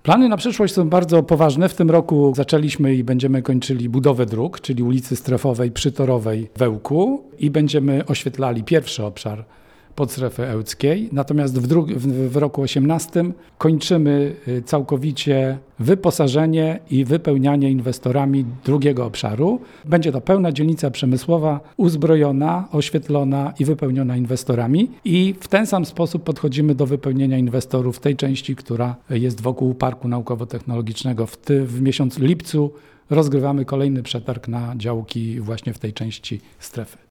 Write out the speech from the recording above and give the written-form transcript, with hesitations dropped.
Plany na przyszłość są bardzo poważne. W tym roku zaczęliśmy i będziemy kończyli budowę dróg, czyli ulicy Strefowej, Przytorowej w Ełku i będziemy oświetlali pierwszy obszar podstrefy ełckiej. Natomiast w roku 2018 kończymy całkowicie wyposażenie i wypełnianie inwestorami drugiego obszaru. Będzie to pełna dzielnica przemysłowa, uzbrojona, oświetlona i wypełniona inwestorami. I w ten sam sposób podchodzimy do wypełnienia inwestorów w tej części, która jest wokół Parku Naukowo-Technologicznego. W miesiącu lipcu rozgrywamy kolejny przetarg na działki właśnie w tej części strefy.